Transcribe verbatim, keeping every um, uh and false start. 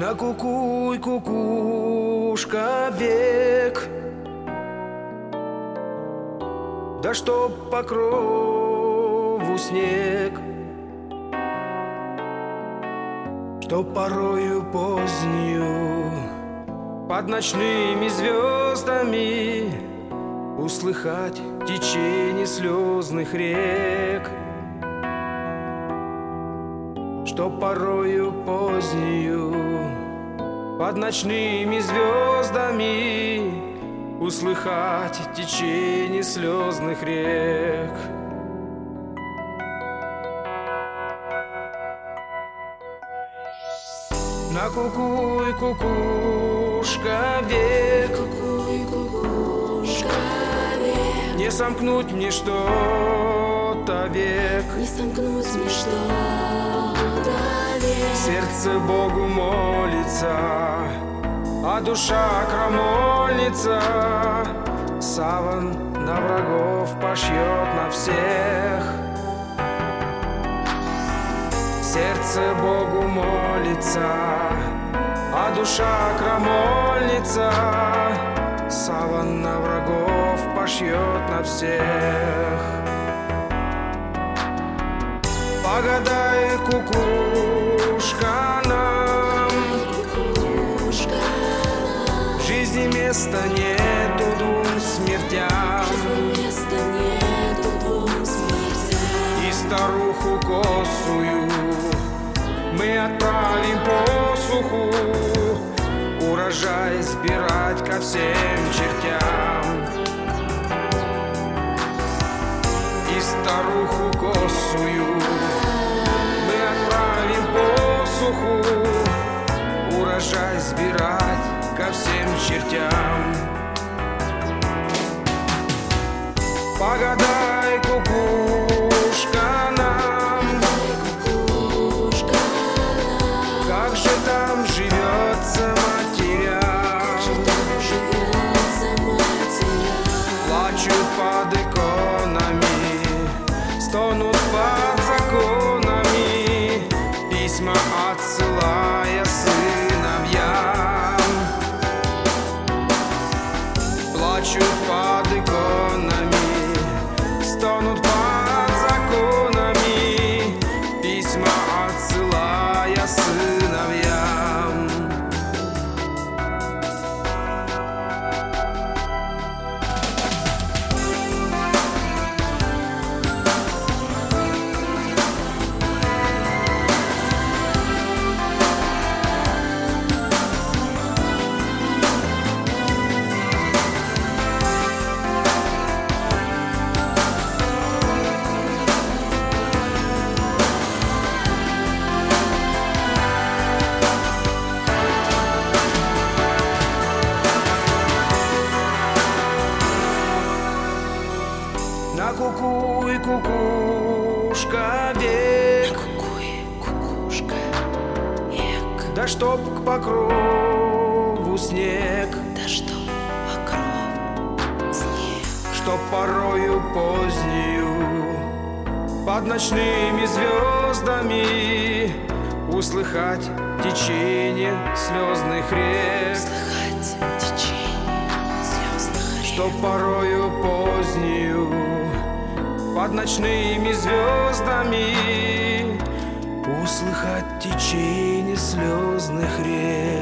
Накукуй, кукушка, век, да чтоб по крову снег, чтоб порою позднюю под ночными звездами услыхать течение слезных рек, чтоб порою позднюю под ночными звездами услыхать течение слезных рек. Накукуй, кукушка, век, не сомкнуть мне что-то век, не сомкнуть мне что-то век. Сердце Богу молится, а душа крамольница саван на врагов пошьет на всех. Сердце Богу молится, а душа крамольница саван на врагов пошьет на всех. Погадай, кукушка, нам в жизни места нету двум смертям, и старуху косую мы отправим по суху урожай сбирать ко всем чертям. И старуху косую мы отправим по суху урожай сбирать ко всем чертям. Погадай, кукушка, нам, как же там живется матерям, плачут под иконами, стонут под законами, письма отсылая сыновьям. Плачут под иконами, стонут под законами, письма отсылая сыновьям. Накукуй, кукушка, век, да чтоб к покрову снег, да чтоб покров снег, чтоб порою позднюю под ночными звездами услыхать течение слезных рек, слыхать течение слезных рек, чтоб порою позднюю под ночными звездами услыхать течение слезных рек.